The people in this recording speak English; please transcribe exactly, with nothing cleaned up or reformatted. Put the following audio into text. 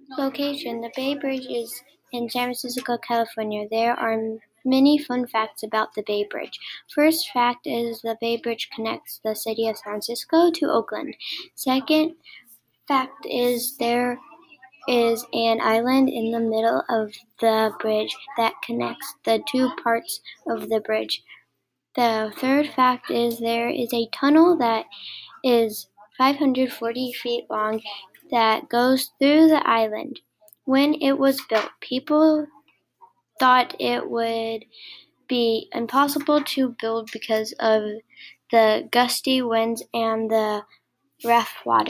Location: The Bay Bridge is in San Francisco, California. There are many fun facts about the Bay Bridge. First fact is the Bay Bridge connects the city of San Francisco to Oakland. Second fact is there is an island in the middle of the bridge that connects the two parts of the bridge. The third fact is there is a tunnel that is five hundred forty feet long that goes through the island. When it was built, people thought it would be impossible to build because of the gusty winds and the rough water.